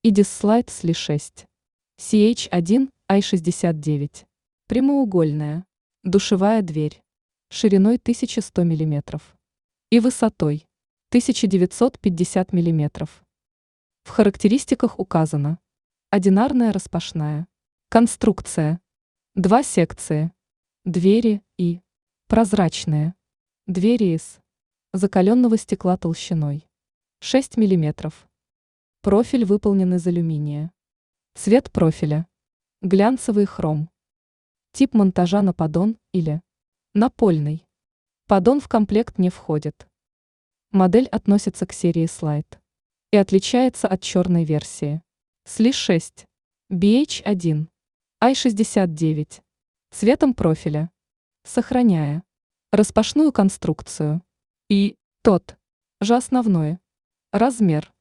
IDIS-слайд SLI-6. CH1 i69. Прямоугольная. Душевая дверь. Шириной 1100 мм. И высотой 1950 мм. В характеристиках указано: одинарная распашная. Конструкция. 2 секции. Двери и прозрачные. Двери из закаленного стекла толщиной 6 мм. Профиль выполнен из алюминия. Цвет профиля. Глянцевый хром. Тип монтажа на поддон или напольный. Поддон в комплект не входит. Модель относится к серии слайд и отличается от черной версии SLI-6 BH1 i69 цветом профиля, сохраняя распашную конструкцию и тот же основной размер.